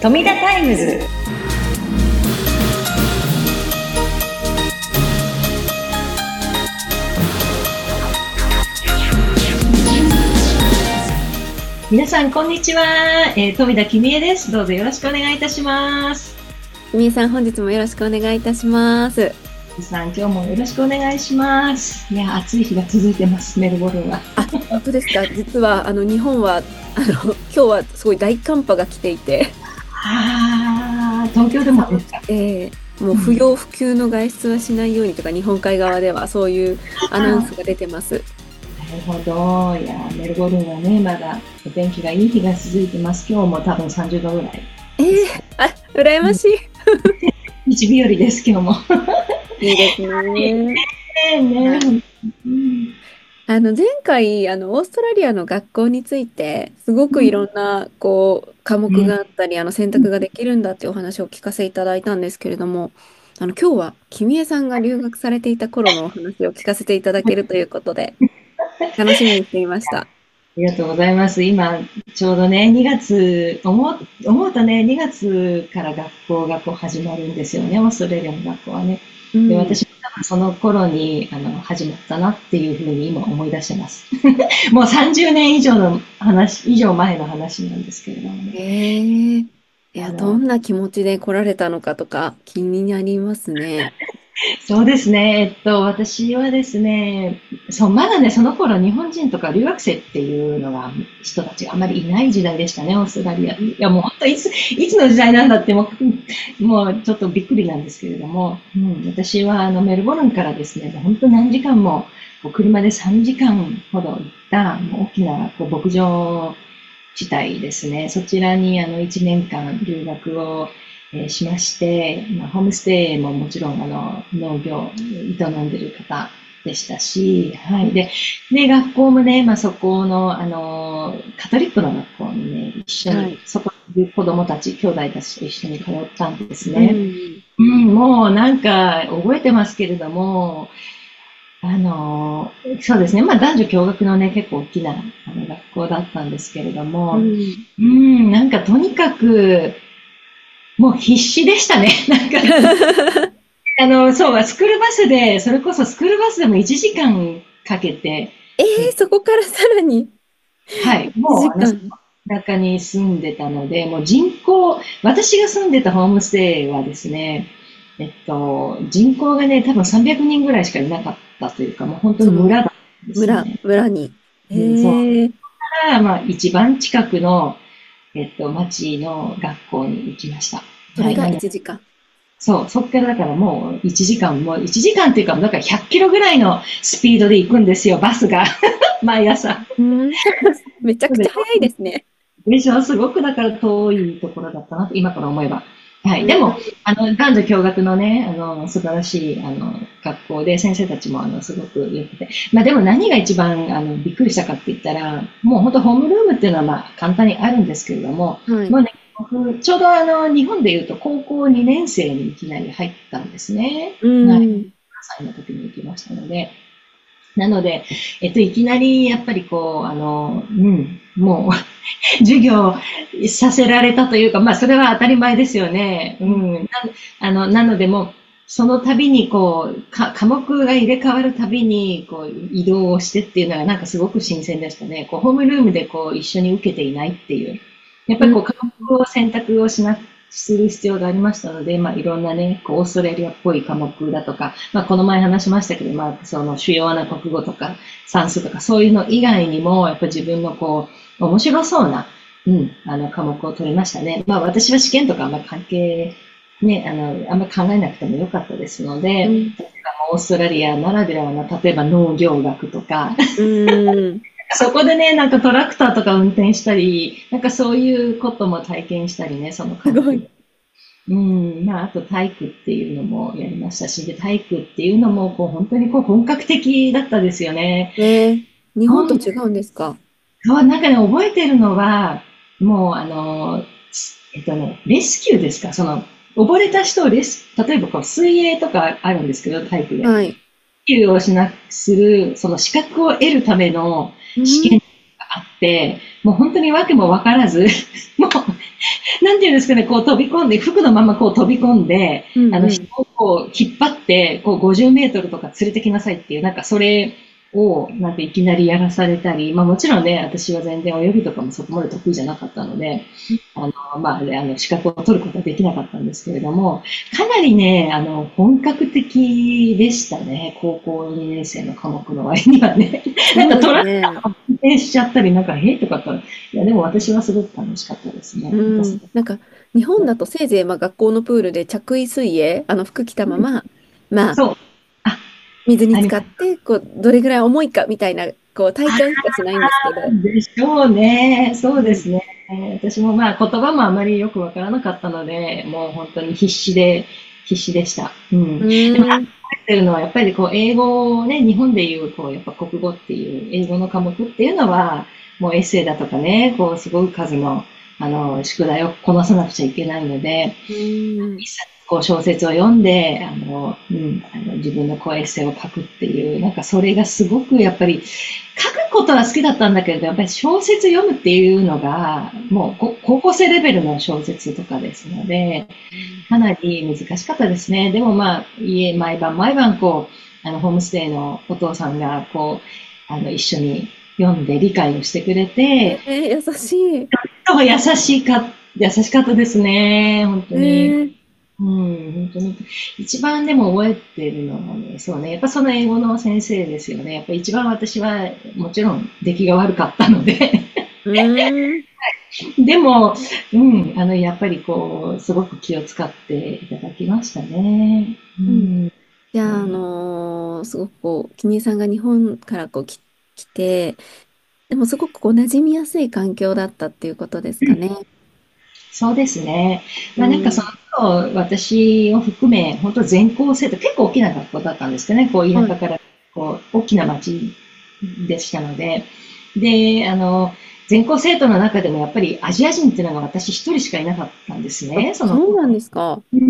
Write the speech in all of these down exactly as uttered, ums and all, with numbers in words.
富田タイムズ。皆さんこんにちは、えー、富田君江です。どうぞよろしくお願いいたします。 君江さん、本日もよろしくお願いいたします。 皆さん今日もよろしくお願いします。いや、暑い日が続いてます、メルボルンは。 あ、本当ですか。実はあの日本はあの今日はすごい大寒波が来ていて、 あー、東京でもですか。 えー、もう不要不急の外出はしないようにとか、日本海側ではそういうアナウンスが出てます。 なるほど。いや、メルボルンはね、まだお天気がいい日が続いてます。今日も多分さんじゅうどぐらい。 えー、あ、羨ましい。 日日和です、今日も。 いいですね。 ねね、 あの前回あのオーストラリアの学校についてすごくいろんなこう科目があったり、あの選択ができるんだっていうお話をお聞かせいただいたんですけれども、あの今日は君江さんが留学されていた頃のお話を聞かせていただけるということで楽しみにしていました。 ありがとうございます。今、ちょうどね、にがつ、思う、思うとね、にがつから学校がこう始まるんですよね、オーストラリアの学校はね。で、 うん、 私も多分その頃に、あの、始まったなっていうふうに今思い出してます。もうさんじゅうねん以上の話、以上前の話なんですけれどもね。 えー、いや、どあの、 んな気持ちで来られたのかとか気になりますね。 そうですね。えっと、私はですね、そう、まだね、その頃日本人とか留学生っていうのが、人たちがあまりいない時代でしたね、オーストラリア。いや、もう本当いつ、いつの時代なんだってもう、もうちょっとびっくりなんですけれども、うん、私はあのメルボルンからですね、もう本当何時間も、こう車でさんじかんほど行った、もう大きなこう牧場地帯ですね。そちらにあのいちねんかん留学をえーしまして、まあ、ホームステイももちろんあの農業営んでる方でしたし、はい。で、ね、学校もね、まあ、そこの、あの、カトリックの学校にね、一緒に、 はい。 そこにいる子供たち、兄弟たちと一緒に通ったんですうね。 ん。 うん、もうなんか覚えてますけれども、あの、そうですね、まあ男女共学のね、結構大きなあの学校だったんですけれどうも、 ん。 うん、なんかとにかく、もう必死でしたね。なんか、あの、そう、スクールバスで、それこそスクールバスでもいちじかんかけて、 ええー、そこからさらにはい、もう、あの、 時間。 中に住んでたので、もう人口、私が住んでたホームステイはですね、えっと、人口がね、多分さんびゃくにんぐらいしかいなかったというか、もう本当にその村だったんです村、 ね。 村に。へうん、そう。だえ、 から、まあ、一番近くの、えっと、町の学校に行きました。はい。 それがなのいちじかん。 そう、そっからだからもういちじかん、もういちじかんっていうか、だからひゃっキロぐらいのスピードで行くんですよ、バスが。毎朝。 うん。めちゃくちゃ早いですね。 でしょ、すごくだから遠いところだったなと、今から思えば。はい。 うん。 でも、あの、男女共学のね、あの、素晴らしい、あの、学校で、先生たちも、あの、すごく良くて。まあでも何が一番、あの、びっくりしたかって言ったら、もう本当ホームルームっていうのは、まあ、簡単にあるんですけれども、 はい。 もうね、僕、ちょうどあの、日本で言うと、高校にねん生にいきなり入ったんですね。 うはい。 ん。 さんさいの時に行きましたので、なので、えっと、いきなり、やっぱりこう、あの、うん、もう、授業させられたというか、まあ、それは当たり前ですよね。うん。な、あの、なので、もう、その度に、こう、か、科目が入れ替わるたびに、こう、移動をしてっていうのが、なんかすごく新鮮でしたね。こう、ホームルームで、こう、一緒に受けていないっていう。やっぱうん。 りこう、科目を選択をしな、する必要がありましたので、まあ、いろんなね、こう、オーストラリアっぽい科目だとか、まあ、この前話しましたけど、まあ、その主要な国語とか、算数とか、そういうの以外にも、やっぱ自分のこう、面白そうな、うん、あの、科目を取りましたね。まあ、私は試験とかあんまり関係、ね、あの、あんまり考えなくてもよかったですので、例えうん。 ばオーストラリアならではの、例えば農業学とか、 うん。 そこでね、なんかトラクターとか運転したり、なんかそういうことも体験したりね、その科すごい。 目で。うん、まあ、あと体育っていうのもやりましたし、で、体育っていうのも、こう、本当にこう、本格的だったですよね。 えー、日本とほん、 違うんですか？ そう、なんかね、覚えてるのは、もう、あの、えっとね、レスキューですか、その、溺れた人をレス、例えばこう、水泳とかあるんですけど、体育で。レはい。 スキューをしな、する、その資格を得るためのうん。 試験があって、もう本当にわけもわからず、もう、 なんていうんですかね、こう飛び込んで、服のままこう飛び込んで、あの、 うんうん。 人をこう引っ張って、こうごじゅうメートルとか連れてきなさいっていう、なんかそれを、なんかいきなりやらされたり、まあもちろんね、私は全然泳ぎとかもそこまで得意じゃなかったので、あの、まあ、あの、資格を取ることはできなかったんですけれども、かなりね、あの、本格的でしたね、高校にねん生の科目の割にはね。なんそうでかトラックすね。 運転しちゃったり、なんか、えとかったら、いや、でも私はすごく楽しかったですね。なんかそうん。なんか、日本だとせいぜい、まあ、学校のプールで着衣水泳、あの、服着たまま、まあ、 そう。あ、 水にあります。 浸かって、こう、どれぐらい重いかみたいな、こう、体感しかしないんですけど。 でしょうね。そううん。 ですね。私もまあ言葉もあまりよくわからなかったので、もう本当に必死で、必死でした。ううん。でも、 ーん。 ってるのはやっぱりこう英語をね、日本でいう、こうやっぱ国語っていう英語の科目っていうのは、もうエッセイだとかね、こうすごい数の、あの、宿題をこなさなくちゃいけないので、 うーん。 一冊こう小説を読んで、あの、うん、あの自分のこうエッセイを書くっていう、なんかそれがすごくやっぱり、書くことは好きだったんだけれど、やっぱり小説読むっていうのが、もう高校生レベルの小説とかですので、かなり難しかったですね。でもまあ、家、毎晩毎晩こう、あの、ホームステイのお父さんが、こう、あの、一緒に読んで理解をしてくれて、 えー、優しい。 と優しか、優しかったですね。本当えに。 ー、 うん、本当に。一番でも覚えてるのはね、そうね、やっぱその英語の先生ですよね。やっぱ一番私はもちろん出来が悪かったので、 うーん。 でも、うん、あの、やっぱりこう、すごく気を使っていただきましたね。ううん。 ん。 じゃあ、あのーすごくこう、君江さんが日本からこうき来て、でもすごくこう、馴染みやすい環境だったっていうことですかね。 そうですね。まあなんかそうん。 の頃、私を含め、本当全校生徒、結構大きな学校だったんですけどね、こう田はい。 舎から、こう、大きな町でしたので、で、あの、全校生徒の中でもやっぱりアジア人っていうのが私一人しかいなかったんですあ、 ね、そのそうなん頃。 ですか。 うん。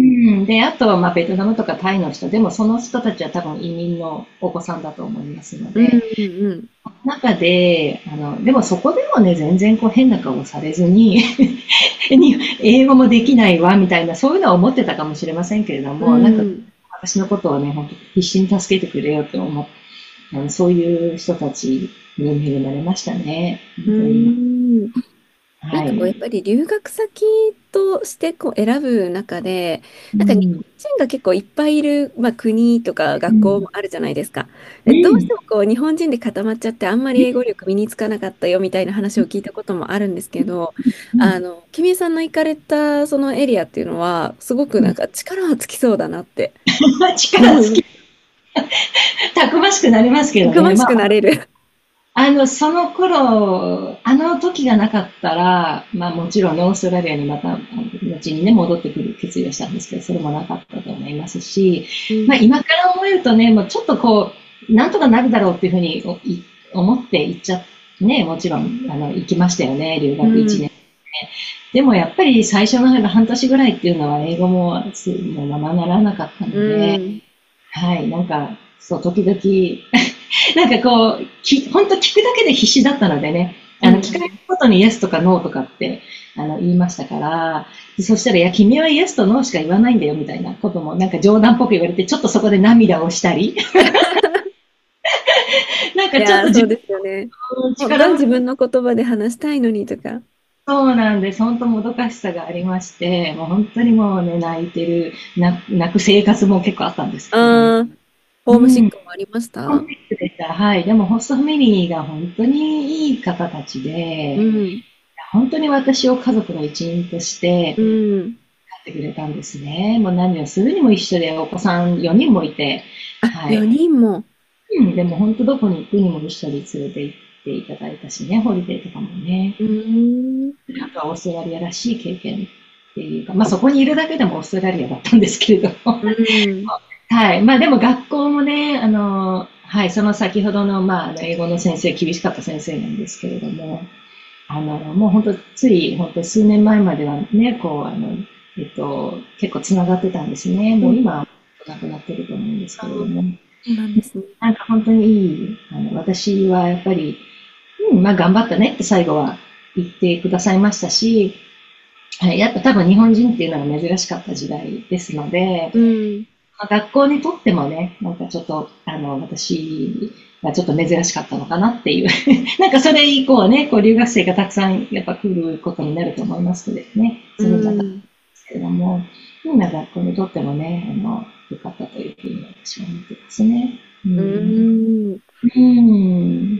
で、あとはまあベトナムとかタイの人でも、その人たちは多分移民のお子さんだと思いますのうんで、 うんうん。 中で、あの、でもそこでもね、全然こう変な顔をされずにに英語もできないわ、みたいな、そういうのは思ってたかもしれませんけれどうも、なんか、 ん。 私のことをね、本当必死に助けてくれよと思っあの、そういう人たちに恵まれましたね。 う本当に。 ん。なんかこう、やっはい。 ぱり留学先としてこう選ぶ中で、なんか日本うん。 人が結構いっぱいいる、まあ、国とか学校うん。 もあるじゃないですか。でどうしうん。 てもこう日本人で固まっちゃってあんまり英語力身につかなかったよみたいな話を聞いたこともあるんですけど、 うん。 あの、君江さんの行かれたそのエリアっていうのは、すごくうん。 なんか力はつきそうだなって力尽き、 思います。 たくましくなりますけどね。 たくましまあ、 くなれる。 あの、その頃、あの時がなかったら、まあもちろんね、オーストラリアにまた、あの後にね、戻ってくる決意をしたんですけど、それもなかったと思いますし、 うん。 まあ今から思えるとね、もうちょっとこう、なんとかなるだろうっていうふうにおい思って行っちゃね、もちろん、あの、行きましたよね、留うん。 学いちねん。でもやっぱり最初の半年ぐらいっていうのは英語もすもうままならなかったうので、 ん。 はい、なんか、そう、時々なんかこう、き、本当聞くだけで必死だったのでね、あの、聞かれるうん。 ことにイエスとかノーとかって、あの、言いましたから、そしたら、いや、君はイエスとノーしか言わないんだよ、みたいなことも、なんか冗談っぽく言われて、ちょっとそこで涙をしたり、なんかちょっいやー、 と自分そうですよね。 の力の、 本当は自分の言葉で話したいのにとか。 そうなんです。本当もどかしさがありまして、もう本当にもうね、泣いてる、泣泣く生活も結構あったんですけれども。 ああ、ホームシッうん。 クもありました？ コンテクでした。はい。でも、ホストファミリーが本当にいい方たちで、 うん、 本当に私を家族の一員としてうん。 飼ってくれたんですね。もう何をするにも一緒で、お子さんよにんもいて、 あ、 はい。 よにんも。 うん、でも本当どこに行くにも一緒に連れて行っていただいたしね、ホリデーとかもね。 うーん、 あとはオーストラリアらしい経験っていうか、まあそこにいるだけでもオーストラリアだったんですけれども。 うん、 はい。まあでも学校もね、あの、はい、その先ほどの、まあ、あの英語の先生、厳しかった先生なんですけれども、あの、もう本当、つい、本当数年前まではね、こう、あの、えっと、結構つながってたんですね。 うん。 もう今、亡くなってると思うんですあー、 けれども、 そうなんですね。 なんか本当にいい、あの、私はやっぱり、うん、まあ頑張ったねって最後は言ってくださいましたし、 はい、やっぱ多分日本人っていうのが珍しかった時代ですので、 うん。 まあ学校にとってもね、なんかちょっと、あの、私がちょっと珍しかったのかなっていう。なんかそれ以降ね、こう留学生がたくさんやっぱ来ることになると思いますのでね、 うするんだったんでん。 すけれども、みんな学校にとってもね、あの、良かったというふうに私は思ってますね。ううん。 ん。 うん。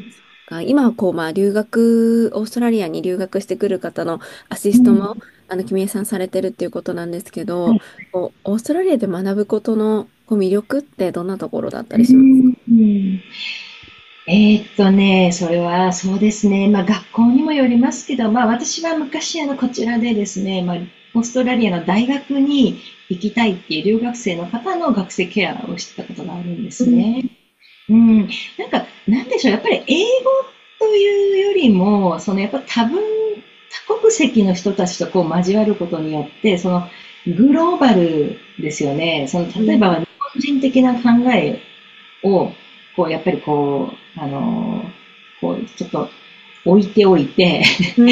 か今はこう、まあ、留学、オーストラリアに留学してくる方のアシうん。 ストも、あの、君江さんされてるっていうことなんですけど、こう、オーストラリアで学ぶことのこう魅力ってどんなところだったうりしますか？ ん。えーっとね、それはそうですね。まあ学校にもよりますけど、まあ私は昔あのこちらでですね、まあオーストラリアの大学に行きたいっていう留学生の方の学生ケアをしてたことがあるんですうん。 ね。うん。なんか、なんでしょう。やっぱり英語というよりも、そのやっぱ多分、多国籍の人たちとこう交わることによって、そのグローバルですよね。そのうん。 例えば日本人的な考えを、こう、やっぱりこう、あの、こう、ちょっと置いておいて、 うん。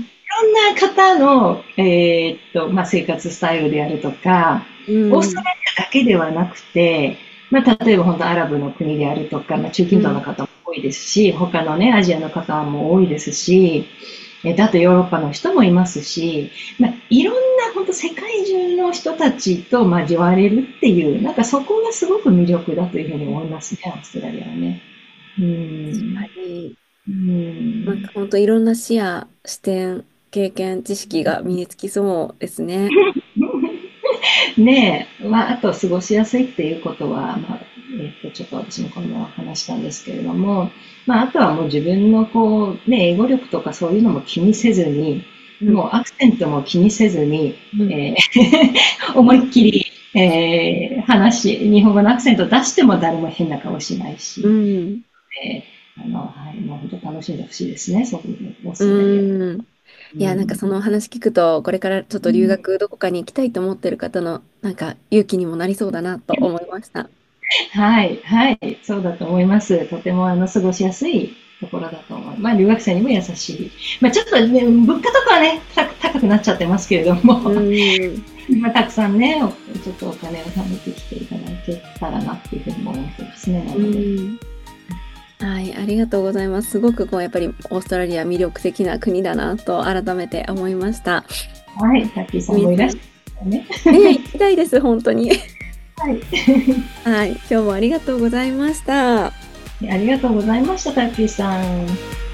いろんな方の、えーっと、まあ、生活スタイルであるとか、 うオーストラん。 リアだけではなくて、まあ、例えば本当アラブの国であるとか、まあ、中近東のうん。 方も多いですし、他のね、アジアの方も多いですし、えーとあとヨーロッパの人もいますし、まあ、いろんな本当世界中の人たちと交われるっていう、なんかそこがすごく魅力だというふうに思いますね、オーストラリアはね。う確ん。 かに、 うん。 なんか本当いろんな視野、視点、経験、知識が身につきそうですね。 ねえ、まあ、あと過ごしやすいっていうことは、まあ、えっと、ちょっと私もこの話したんですけれども、まあ、あとはもう自分のこう、ね、英語力とかそういうのも気にせずに、 うん。 もうアクセントも気にせずに、 うん。 えー思いっきり、えー話、日本語のアクセント出しても誰も変な顔しないうし、 ん。 えーあの、はい、もう本当楽しんでほしいですね、そういうオーストラリア。 うん。いや、なんかうん。 その話聞くと、これからちょっと留学どこかに行きたいと思ってる方の、なんか勇気にもなりそうだなと思いました。 はい、はい、そうだと思います。とてもあの過ごしやすいところだと思う。まあ留学生にも優しい。まあちょっとね、物価とかはね、た高くなっちゃってますけれども、 うん。 まあたくさんね、ちょっとお金を貯めてきていただけたらなっていうふうにも思ってますね、なうので。 ん。はい、ありがとうございます。すごくこう、やっぱりオーストラリア魅力的な国だなと改めて思いました。 はい、タッキーさん皆さん、 もいらっしゃるね。 ね、行きたいです、本当に。 はい。 はい、今日もありがとうございました。 ありがとうございました、タッキーさん。